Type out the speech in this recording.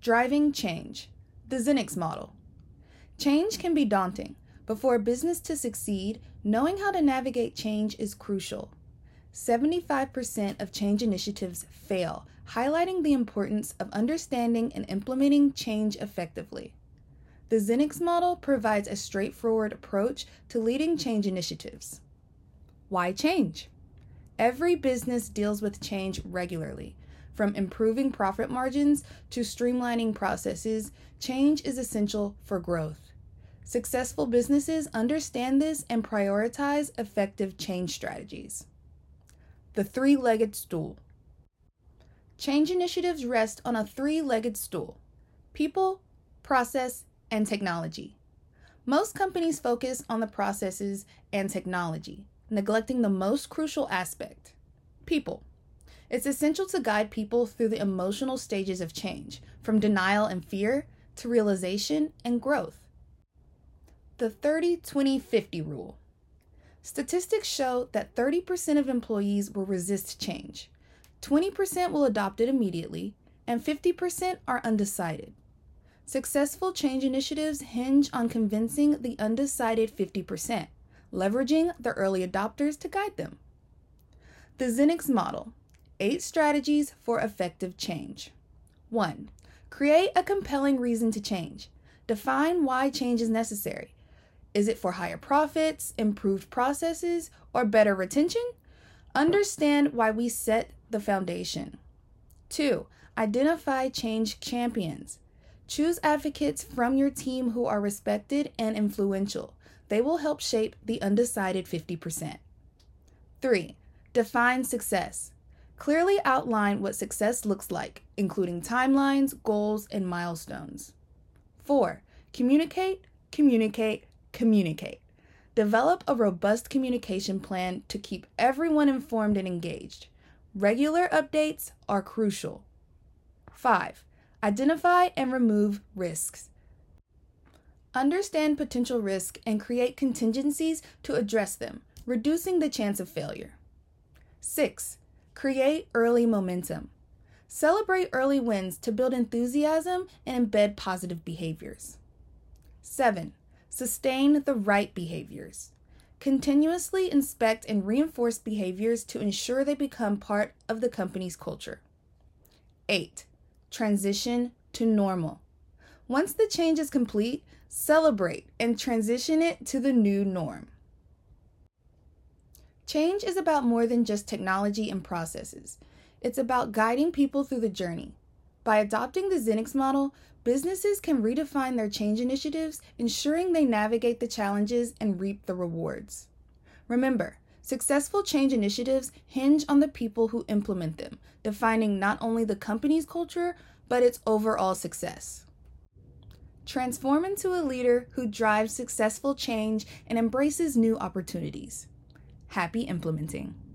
Driving change. The Zenix model. Change can be daunting, but for a business to succeed, knowing how to navigate change is crucial. 75% of change initiatives fail, highlighting the importance of understanding and implementing change effectively. The Zenix model provides a straightforward approach to leading change initiatives. Why change? Every business deals with change regularly. From improving profit margins to streamlining processes, change is essential for growth. Successful businesses understand this and prioritize effective change strategies. The three-legged stool. Change initiatives rest on a three-legged stool: people, process, and technology. Most companies focus on the processes and technology, neglecting the most crucial aspect: people. It's essential to guide people through the emotional stages of change, from denial and fear to realization and growth. The 30-20-50 rule. Statistics show that 30% of employees will resist change, 20% will adopt it immediately, and 50% are undecided. Successful change initiatives hinge on convincing the undecided 50%, leveraging the early adopters to guide them. The Zenix model. 8 strategies for effective change. 1. Create a compelling reason to change. Define why change is necessary. Is it for higher profits, improved processes, or better retention? Understand why we set the foundation. 2. Identify change champions. Choose advocates from your team who are respected and influential. They will help shape the undecided 50%. 3. Define success. Clearly outline what success looks like, including timelines, goals, and milestones. 4. Communicate, communicate, communicate. Develop a robust communication plan to keep everyone informed and engaged. Regular updates are crucial. 5. Identify and remove risks. Understand potential risk and create contingencies to address them, reducing the chance of failure. 6. Create early momentum. Celebrate early wins to build enthusiasm and embed positive behaviors. 7. Sustain the right behaviors. Continuously inspect and reinforce behaviors to ensure they become part of the company's culture. 8. Transition to normal. Once the change is complete, celebrate and transition it to the new norm. Change is about more than just technology and processes. It's about guiding people through the journey. By adopting the Zenix model, businesses can redefine their change initiatives, ensuring they navigate the challenges and reap the rewards. Remember, successful change initiatives hinge on the people who implement them, defining not only the company's culture, but its overall success. Transform into a leader who drives successful change and embraces new opportunities. Happy implementing.